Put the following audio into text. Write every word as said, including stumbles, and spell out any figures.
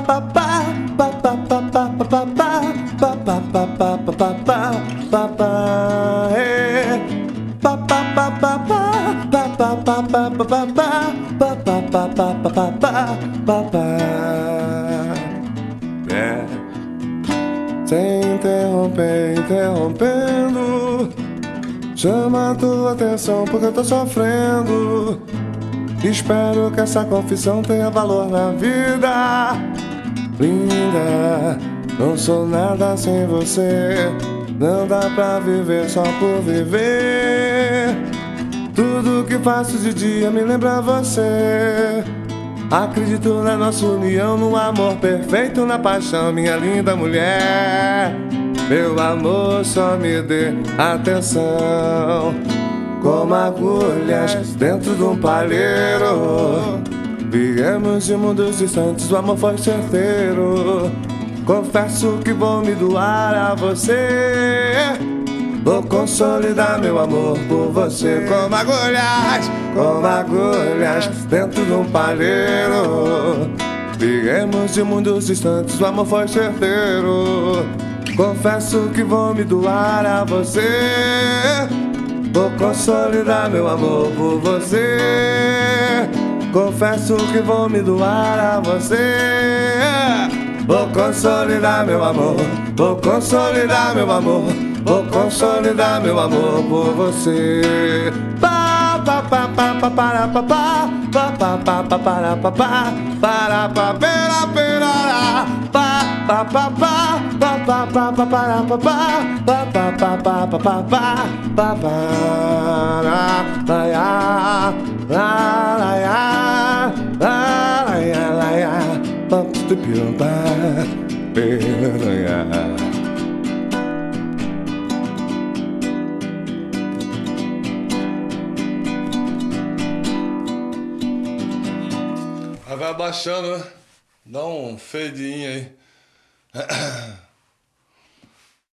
É, sem interromper, interrompendo, chama a tua atenção porque eu tô sofrendo. Espero que essa confissão tenha valor na vida. Linda, não sou nada sem você. Não dá pra viver só por viver. Tudo que faço de dia me lembra você. Acredito na nossa união, no amor perfeito, na paixão, minha linda mulher. Meu amor, só me dê atenção. Como agulhas dentro de um palheiro, viemos de mundos distantes, o amor foi certeiro. Confesso que vou me doar a você. Vou consolidar meu amor por você. Como agulhas, como agulhas dentro de um palheiro, viemos de mundos distantes, o amor foi certeiro. Confesso que vou me doar a você. Vou consolidar meu amor por você. Confesso que vou me doar a você. Vou consolidar meu amor, vou consolidar meu amor, vou consolidar meu amor por você. Pa pa pa pa pa para pa pa pa pa pa pa para pa pa para pa pera pera pa pa pa pa pa pa pa pa para pa pa pa pa pa pa pa pa pa pa pa la la ya la la ya la la ya la ya pa tu pi pa pera ya. Vai abaixando, né? Dá um fade in aí.